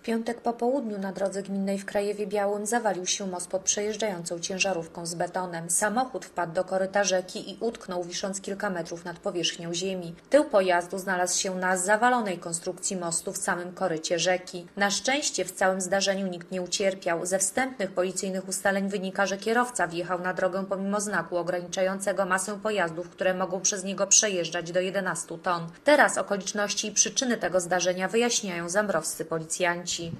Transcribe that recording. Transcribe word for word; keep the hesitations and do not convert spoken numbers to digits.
piątek po południu na drodze gminnej w Krajewie Białym zawalił się most pod przejeżdżającą ciężarówką z betonem. Samochód wpadł do koryta rzeki i utknął, wisząc kilka metrów nad powierzchnią ziemi. Tył pojazdu znalazł się na zawalonej konstrukcji mostu w samym korycie rzeki. Na szczęście w całym zdarzeniu nikt nie ucierpiał. Ze wstępnych policyjnych ustaleń wynika, że kierowca wjechał na drogę pomimo znaku ograniczającego masę pojazdów, które mogą przez niego przejeżdżać do jedenastu ton. Teraz okoliczności i przyczyny tego zdarzenia wyjaśniają zambrowscy policjanci.